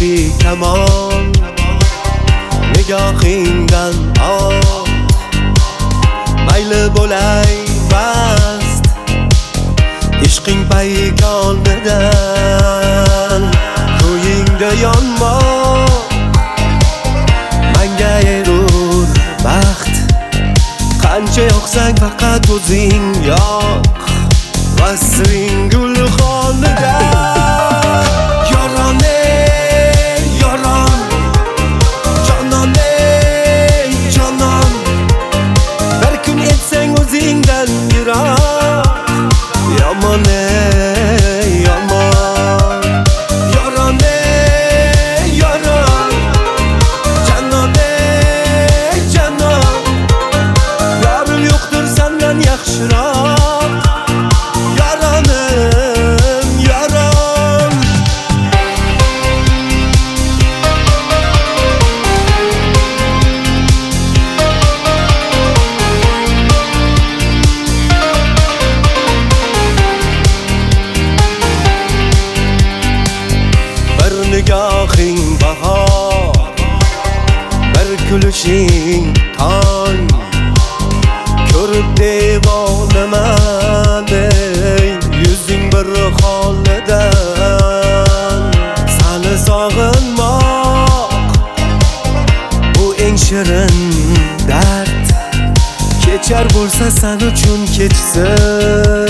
باشی تمام نگاهingdan ot mayli bo'lay mast ishqing paygonidan ko'yingda yonmoq manga erur baxt qancha yoqsang faqat o'zing yoq vasling gulxonida nigohing bahor bir kulishing tong ko'rib devonaman yuzing bir holidan seni sog'inmoq bu eng shirin dard kechar bo'lsa sen uchun kechsin